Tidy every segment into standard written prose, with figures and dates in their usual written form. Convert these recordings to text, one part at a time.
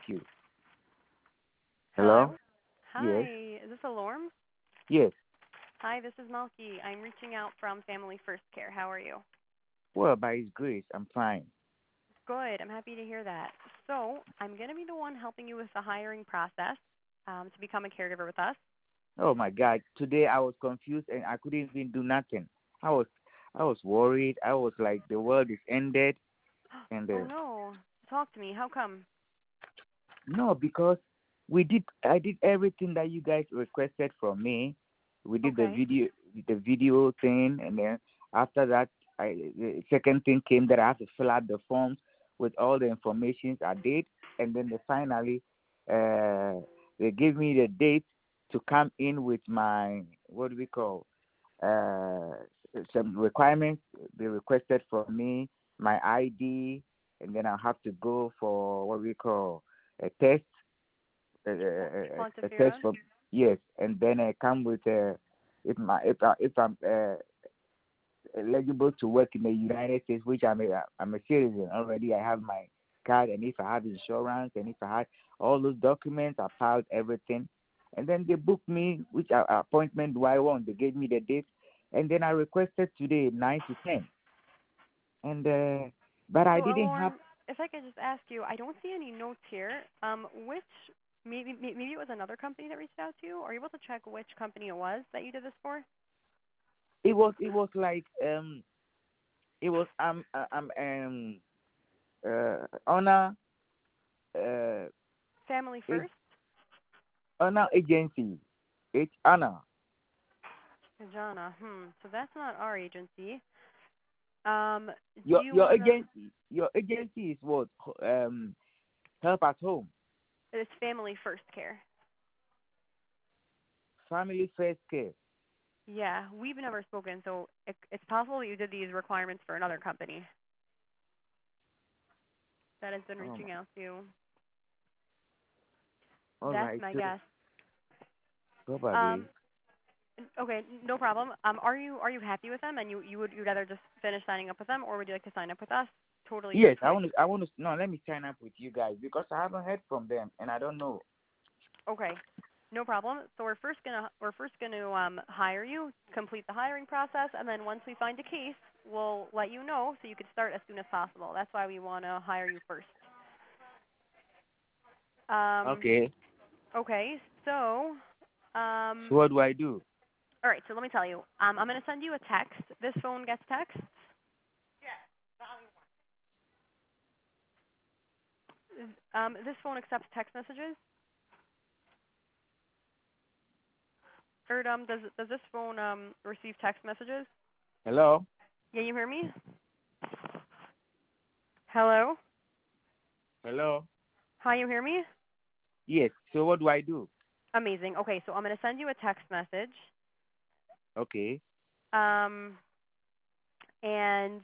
Thank you. Hello? Hello. Yes. Hi. Is this Alorm? Yes. Hi, this is Malky. I'm reaching out from Family First Care. How are you? Well, by His grace, I'm fine. Good. I'm happy to hear that. So, I'm going to be the one helping you with the hiring process to become a caregiver with us. Oh my God! Today I was confused and I couldn't even do nothing. I was, I was worried. I was like the world is ended, and Oh, no. Talk to me. How come? no, because we did. I did everything that you guys requested from me. We did Okay. the video thing, and then after that, the second thing came that I have to fill out the forms with all the information I did, and then finally, uh, they gave me the date to come in with my what do we call some requirements they requested from me, my ID, and then I have to go for what we call a test, a test Quantiferon? for yes, and then I come with if I'm eligible to work in the United States, which I'm a citizen already. I have my card, and if I have insurance, and if I had all those documents, I filed everything, and then they booked me. Which appointment do I want? They gave me the date, and then I requested today 9 to 10, and but I So, didn't have. Alorm, if I could just ask you, I don't see any notes here. Which, maybe it was another company that reached out to you? Are you able to check which company it was that you did this for? It was like it was honor uh Family it, First? honor agency. It's honor. Jana. So that's not our agency. Um, do Your you your wanna? agency your agency is what? Help at home. It's Family First Care. Family first care. Yeah, we've never spoken, so it's possible that you did these requirements for another company that has been Oh my, reaching out to you. all That's right, my so guess. probably. Um, okay, no problem. Are you happy with them, and you'd rather just finish signing up with them, or would you like to sign up with us? Totally your Yes, I choice. want to. I want to. No, let me sign up with you guys because I haven't heard from them and I don't know. Okay, no problem. So we're first gonna hire you, complete the hiring process, and then once we find a case, we'll let you know so you could start as soon as possible. That's why we want to hire you first. Um, Okay. okay, so So what do I do? all right. So let me tell you. I'm gonna send you a text. This phone gets texts. This phone accepts text messages. Or does this phone receive text messages? Hello. Yeah, you hear me? Hello. Hello. Hi, you hear me? Yes. So what do I do? Amazing. Okay, so I'm gonna send you a text message. Okay. Um, and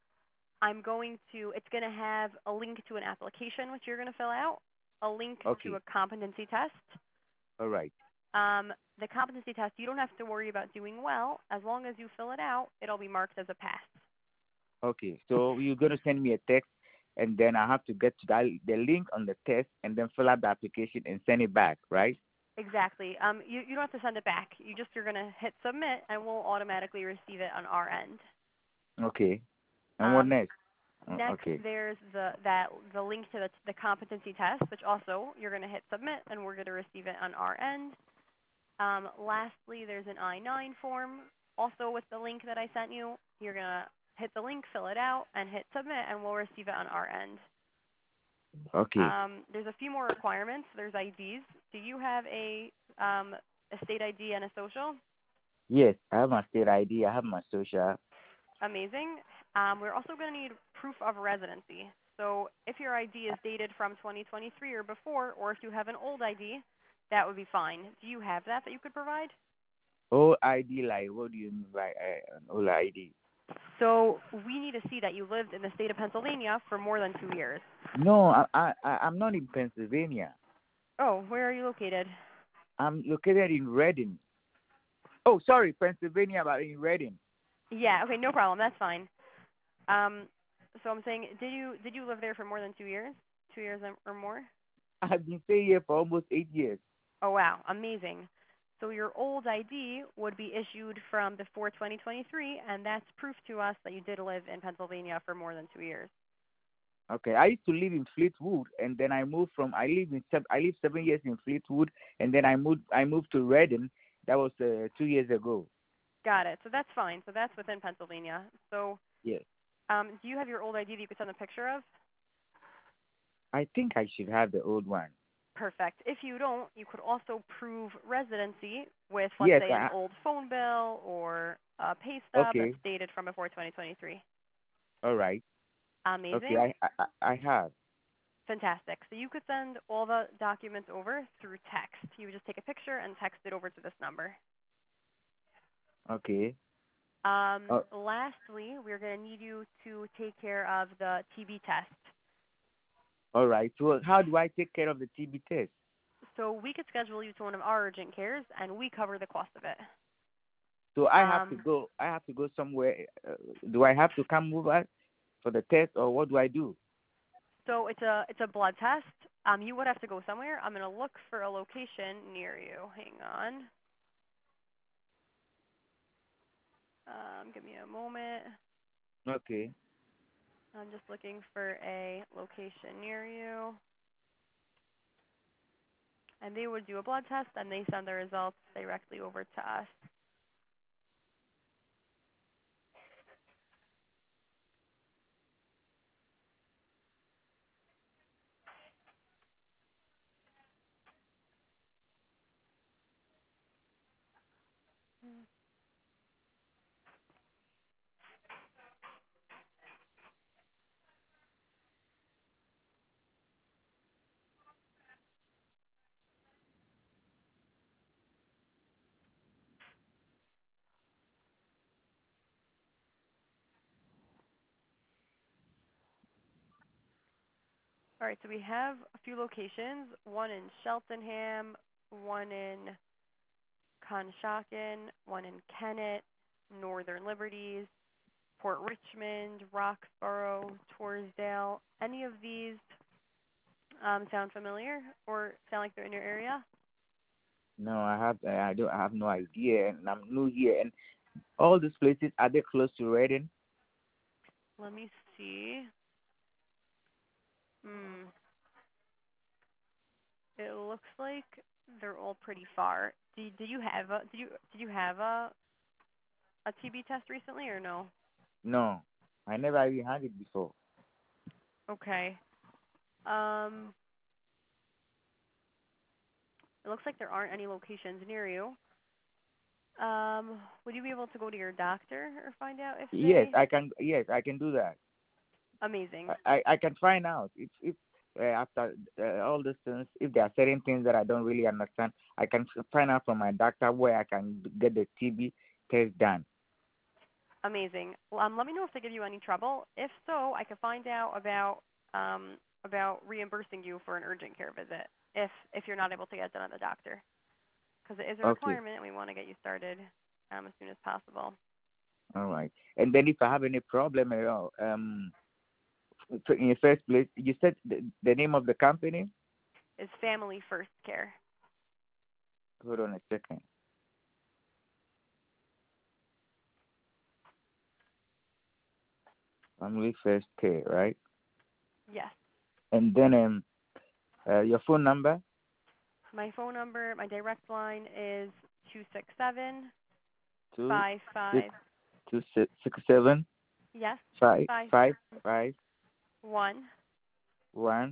it's going to have a link to an application which you're going to fill out, a link to Okay. a competency test. All right. The competency test, you don't have to worry about doing well. As long as you fill it out, it'll be marked as a pass. Okay. So you're gonna send me a text, and then I have to get to the link on the test, and then fill out the application and send it back, right? Exactly. You don't have to send it back. You're going to hit submit, and we'll automatically receive it on our end. Okay. And what Um, next? Next, Okay. there's the link to the competency test, which also you're going to hit submit, and we're going to receive it on our end. Lastly, there's an I-9 form, also with the link that I sent you. You're going to hit the link, fill it out, and hit submit, and we'll receive it on our end. Okay. There's a few more requirements. There's IDs. Do you have a state ID and a social? Yes, I have my state ID. I have my social. Amazing. We're also going to need proof of residency. So if your ID is dated from 2023 or before, or if you have an old ID, that would be fine. Do you have that you could provide? Old ID, like what do you mean by an old ID? So we need to see that you lived in the state of Pennsylvania for more than 2 years. No, I'm not in Pennsylvania. Oh, where are you located? I'm located in Reading. Oh, sorry, Pennsylvania, but in Reading. Yeah. Okay. No problem. That's fine. So I'm saying, did you live there for more than 2 years? 2 years or more? I've been staying here for almost 8 years. Oh, wow. Amazing. So your old ID would be issued from before 2023, and that's proof to us that you did live in Pennsylvania for more than 2 years. Okay, I used to live in Fleetwood, and then I moved from. I lived 7 years in Fleetwood, and then I moved to Reading. That was 2 years ago. Got it. So that's fine. So that's within Pennsylvania. So Yes. do you have your old ID that you could send a picture of? I think I should have the old one. Perfect. If you don't, you could also prove residency with, let's Yes. say, an old phone bill or a pay stub that's Okay. dated from before 2023. All right. Okay. Amazing. I have. Fantastic. So you could send all the documents over through text. You would just take a picture and text it over to this number. Okay. Lastly, we're going to need you to take care of the TB test. All right. So how do I take care of the TB test? So we could schedule you to one of our urgent cares, and we cover the cost of it. So I have to go. I have to go somewhere. Do I have to come over for the test, or what do I do? So it's a blood test. You would have to go somewhere. I'm going to look for a location near you. Hang on. Give me a moment. Okay. I'm just looking for a location near you. And they would do a blood test, and they send the results directly over to us. All right, so we have a few locations, one in Cheltenham, one in Conshohocken, one in Kennet, Northern Liberties, Port Richmond, Roxborough, Torresdale. Any of these sound familiar or sound like they're in your area? No, I don't. I have no idea, and I'm new here. And all these places, are they close to Reading? Let me see. It looks like they're all pretty far. Did you have a TB test recently or no? No, I never even had it before. Okay. It looks like there aren't any locations near you. Would you be able to go to your doctor or find out if Yes, they? I can. Yes, I can do that. Amazing. I can find out if after all these things, if there are certain things that I don't really understand, I can find out from my doctor where I can get the TB test done. Amazing. Well, let me know if they give you any trouble. If so, I can find out about reimbursing you for an urgent care visit if you're not able to get it done at the doctor, because it is a Okay. requirement and we want to get you started as soon as possible. All right. And then if I have any problem at all, so in the first place, you said the name of the company? Is Family First Care. Hold on a second. Family First Care, right? Yes. And then your phone number? My phone number, my direct line is 267 Two 55. 267 Yes. 5 5 5 5 1 1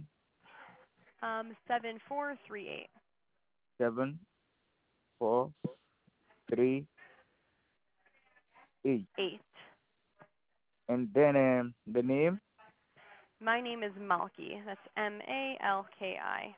7438. 7 4 3 8. 8. And then the name? My name is Malki. That's Malki.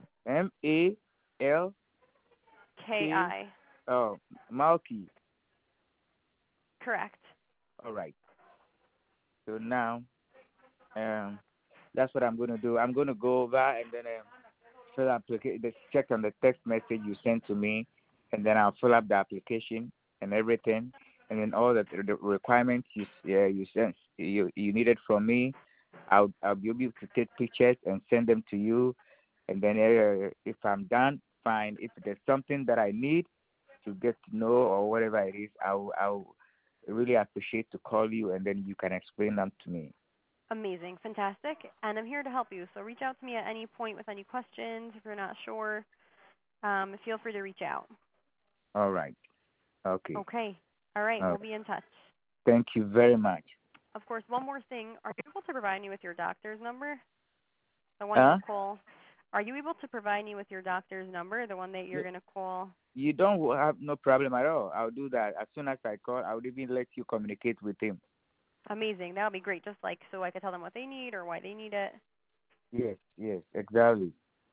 MALK. Ki. Oh, Malky. Correct. All right. So now, that's what I'm going to do. I'm going to go over and then fill up the check on the text message you sent to me, and then I'll fill up the application and everything, and then all the requirements you sent you needed from me. I'll be able to take pictures and send them to you, And then if I'm done, fine. If there's something that I need to get to know or whatever it is, I'll really appreciate to call you, and then you can explain them to me. Amazing. Fantastic. And I'm here to help you. So reach out to me at any point with any questions. If you're not sure, feel free to reach out. All right. Okay. Okay. All right. All We'll right. be in touch. Thank you very much. Of course, one more thing. Are you able to provide me with your doctor's number? The one Huh? you'll call? Are you able to provide me with your doctor's number, the one that you're You going to call? you don't have no problem at all. I'll do that as soon as I call. I'll even let you communicate with him. Amazing. That would be great. Just like so I could tell them what they need or why they need it. Yes, yes, exactly.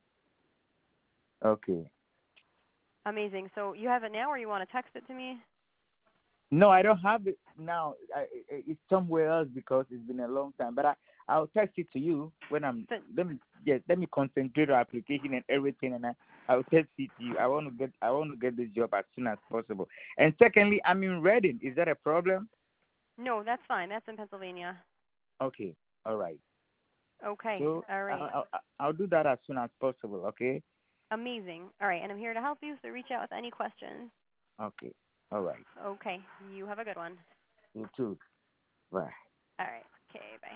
Okay. Amazing. So you have it now or you want to text it to me? No, I don't have it now. It's somewhere else because it's been a long time. But I'll text it to you when I'm. But, Let me concentrate on application and everything, and I'll text it to you. I want to get this job as soon as possible. And secondly, I'm in Reading. Is that a problem? no, that's fine. That's in Pennsylvania. Okay. All right. Okay. So All right. I'll do that as soon as possible. Okay. Amazing. All right. And I'm here to help you, so reach out with any questions. Okay. All right. Okay. You have a good one. You too. Bye. All right. Okay. Bye.